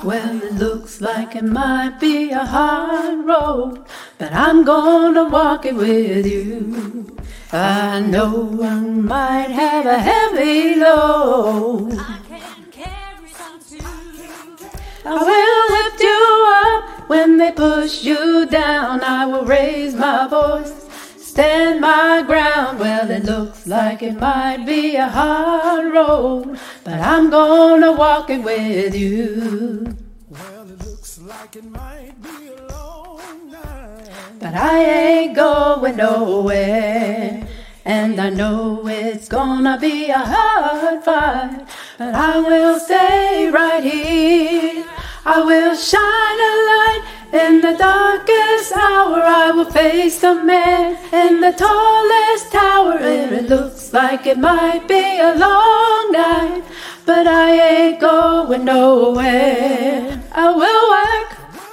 Well, it looks like it might be a hard road, but I'm gonna walk it with you. I know I might have a heavy load. I can carry some too. I will lift you up when they push you down. I will raise my voice, stand my ground. Well, it looks like it might be a hard road, but I'm gonna walk it with you. Well, it looks like it might be a long night, But I ain't going nowhere, and I know it's gonna be a hard fight, but I will stay right here. I will shine a light in the darkest hour. I will face the man in the tallest tower. It looks like it might be a long night, but I ain't going nowhere. I will work,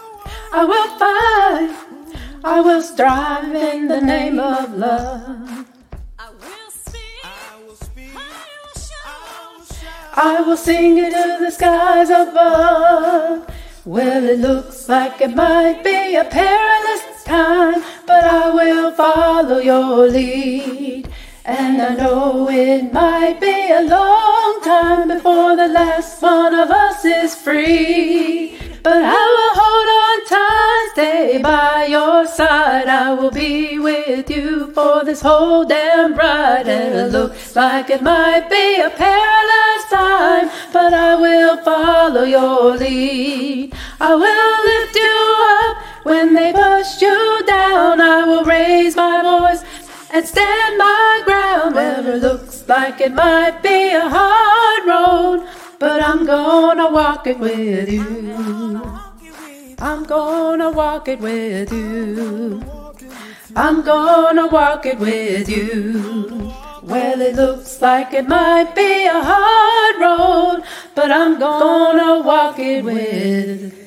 I will fight, I will strive in the name of love. I will speak. I will speak, I will shout. I will sing it to the skies above. Well, it looks like it might be a perilous time, but I will follow your lead. And I know it might be a long time before the last one of us is free. But I will hold on tight, stay by your side. I will be with you for this whole damn ride. And it looks like it might be a perilous time, but I will follow your lead. I will lift you up when they push you down. I will raise my voice and stand my ground. Well, it looks like it might be a hard road, but I'm gonna walk it with you. I'm gonna walk it with you. I'm gonna walk it with you. Well, it looks like it might be a hard road, but I'm gonna walk it with